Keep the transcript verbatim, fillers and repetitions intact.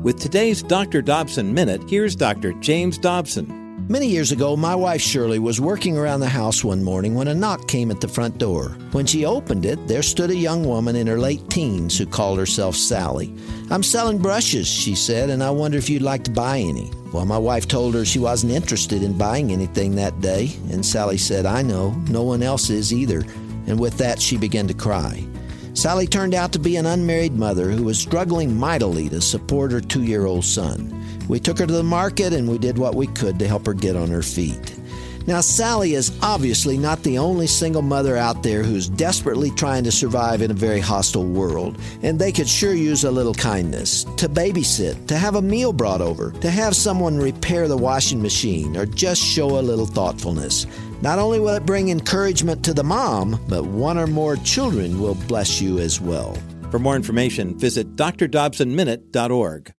With today's Doctor Dobson Minute, here's Doctor James Dobson. Many years ago, my wife Shirley was working around the house one morning when a knock came at the front door. When she opened it, there stood a young woman in her late teens who called herself Sally. "I'm selling brushes," she said, "and I wonder if you'd like to buy any." Well, my wife told her she wasn't interested in buying anything that day, and Sally said, "I know, no one else is either." And with that, she began to cry. Sally turned out to be an unmarried mother who was struggling mightily to support her two-year-old son. We took her to the market and we did what we could to help her get on her feet. Now, Sally is obviously not the only single mother out there who's desperately trying to survive in a very hostile world, and they could sure use a little kindness, to babysit, to have a meal brought over, to have someone repair the washing machine, or just show a little thoughtfulness. Not only will it bring encouragement to the mom, but one or more children will bless you as well. For more information, visit d r dobson minute dot org.